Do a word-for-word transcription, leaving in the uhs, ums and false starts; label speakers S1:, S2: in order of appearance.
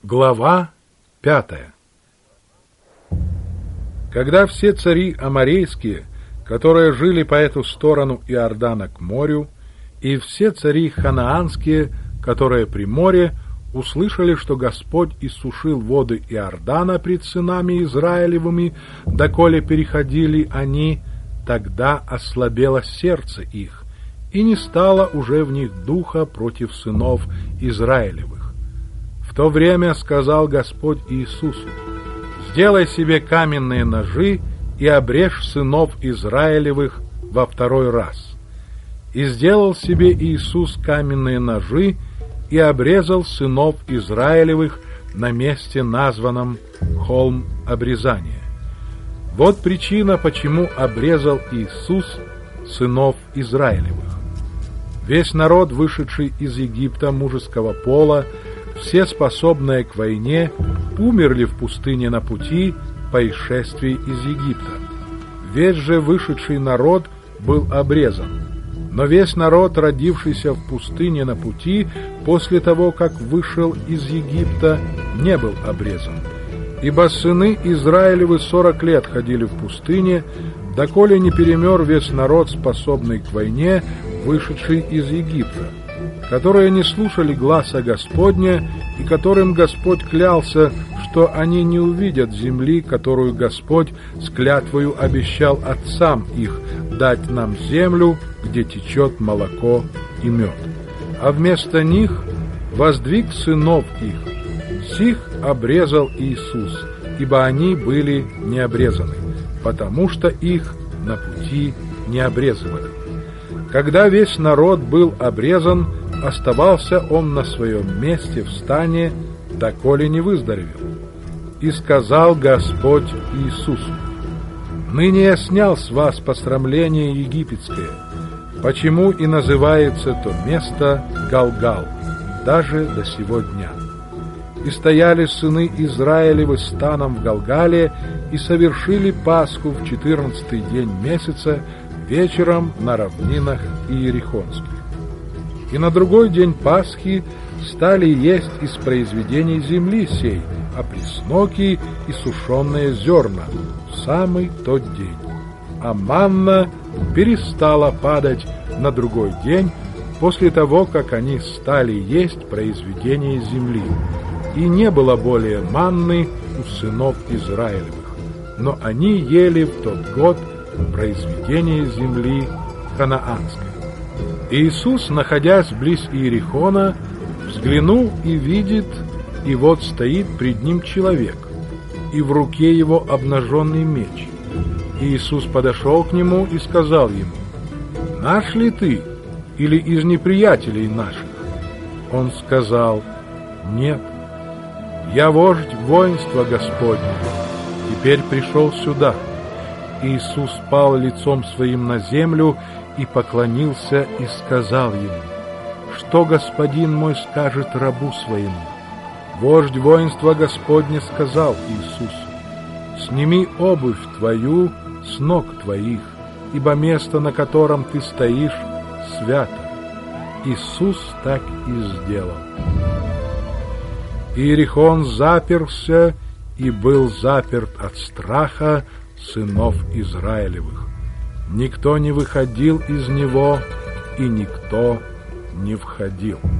S1: Глава пятая. Когда все цари аморейские, которые жили по эту сторону Иордана к морю, и все цари ханаанские, которые при море, услышали, что Господь иссушил воды Иордана пред сынами Израилевыми, доколе переходили они, тогда ослабело сердце их, и не стало уже в них духа против сынов Израилевых. В то время сказал Господь Иисусу: «Сделай себе каменные ножи и обрежь сынов Израилевых во второй раз». И сделал себе Иисус каменные ножи и обрезал сынов Израилевых на месте, названном холм обрезания. Вот причина, почему обрезал Иисус сынов Израилевых. Весь народ, вышедший из Египта мужеского пола, все способные к войне, умерли в пустыне на пути по исшествии из Египта. Весь же вышедший народ был обрезан. Но весь народ, родившийся в пустыне на пути, после того, как вышел из Египта, не был обрезан. Ибо сыны Израилевы сорок лет ходили в пустыне, доколе не перемер весь народ, способный к войне, вышедший из Египта, которые не слушали гласа Господня, и которым Господь клялся, что они не увидят земли, которую Господь с клятвою обещал отцам их дать нам землю, где течет молоко и мед. А вместо них воздвиг сынов их. Сих обрезал Иисус, ибо они были не обрезаны, потому что их на пути не обрезывали. Когда весь народ был обрезан, оставался он на своем месте в стане, доколе не выздоровел. И сказал Господь Иисусу: «Ныне я снял с вас посрамление египетское, почему и называется то место Галгал, даже до сего дня». И стояли сыны Израилевы станом в Галгале, и совершили Пасху в четырнадцатый день месяца вечером на равнинах Иерихонских. И на другой день Пасхи стали есть из произведений земли сей, опресноки и сушеные зерна в самый тот день. А манна перестала падать на другой день после того, как они стали есть произведения земли. И не было более манны у сынов Израилевых, но они ели в тот год произведение земли ханаанской. Иисус, находясь близ Иерихона, взглянул и видит, и вот стоит пред ним человек, и в руке его обнаженный меч. Иисус подошел к нему и сказал ему: «Наш ли ты, или из неприятелей наших?» Он сказал: «Нет, я вождь воинства Господня, теперь пришел сюда». Иисус пал лицом своим на землю и поклонился и сказал ему: «Что господин мой скажет рабу своему?» Вождь воинства Господня сказал Иисусу: «Сними обувь твою с ног твоих, ибо место, на котором ты стоишь, свято». Иисус так и сделал. Иерихон заперся и был заперт от страха сынов Израилевых. Никто не выходил из него, и никто не входил.